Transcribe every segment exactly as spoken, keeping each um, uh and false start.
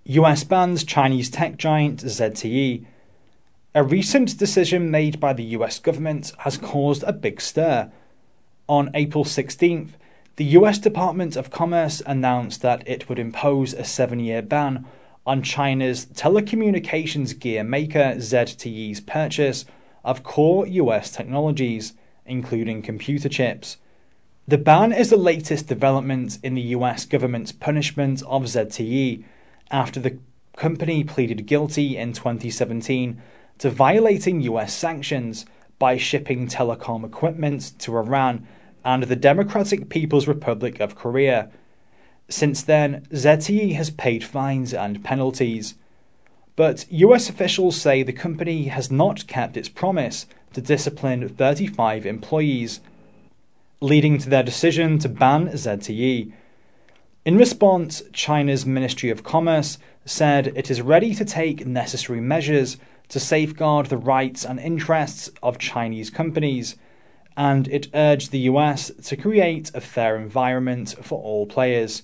U S bans Chinese tech giant Z T E. A recent decision made by the U S government has caused a big stir. On April sixteenth, the U S Department of Commerce announced that it would impose a seven-year ban on China's telecommunications gear maker Z T E's purchase of core U S technologies, including computer chips. The ban is the latest development in the U S government's punishment of Z T E after the company pleaded guilty in twenty seventeen to violating U S sanctions by shipping telecom equipment to Iran and the Democratic People's Republic of Korea. Since then, Z T E has paid fines and penalties. But U S officials say the company has not kept its promise to discipline thirty-five employees, leading to their decision to ban Z T E. In response, China's Ministry of Commerce said it is ready to take necessary measures to safeguard the rights and interests of Chinese companies, and it urged the U S to create a fair environment for all players.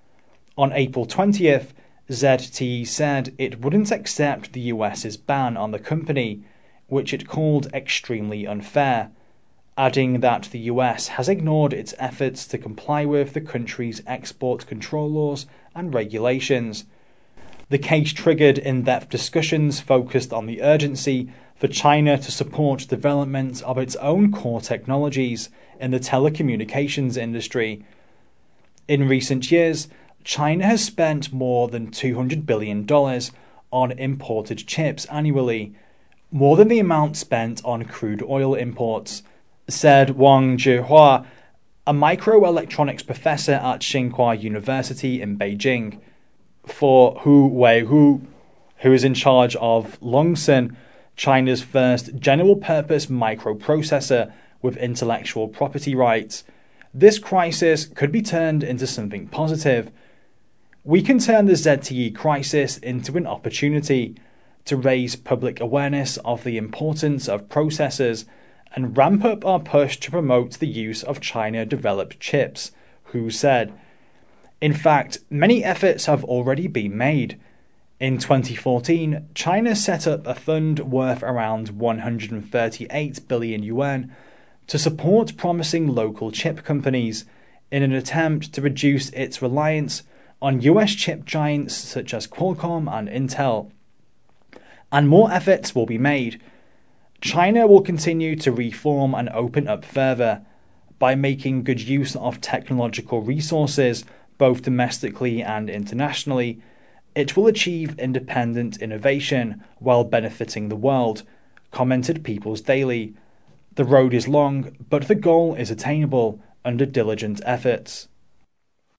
On April twentieth, Z T E said it wouldn't accept the U S's ban on the company, which it called extremely unfair, adding that the U S has ignored its efforts to comply with the country's export control laws and regulations. The case triggered in-depth discussions focused on the urgency for China to support development of its own core technologies in the telecommunications industry. In recent years, China has spent more than two hundred billion dollars on imported chips annually, more than the amount spent on crude oil imports, said Wang Zhihua, a microelectronics professor at Tsinghua University in Beijing. For Hu Weihu, who is in charge of Longsun, China's first general-purpose microprocessor with intellectual property rights, this crisis could be turned into something positive. We can turn the Z T E crisis into an opportunity to raise public awareness of the importance of processors and ramp up our push to promote the use of China-developed chips, Hu said. In fact, many efforts have already been made. In twenty fourteen, China set up a fund worth around one hundred thirty-eight billion yuan to support promising local chip companies in an attempt to reduce its reliance on U S chip giants such as Qualcomm and Intel. And more efforts will be made. China will continue to reform and open up further by making good use of technological resources both domestically and internationally. It will achieve independent innovation while benefiting the world, commented People's Daily. The road is long, but the goal is attainable under diligent efforts.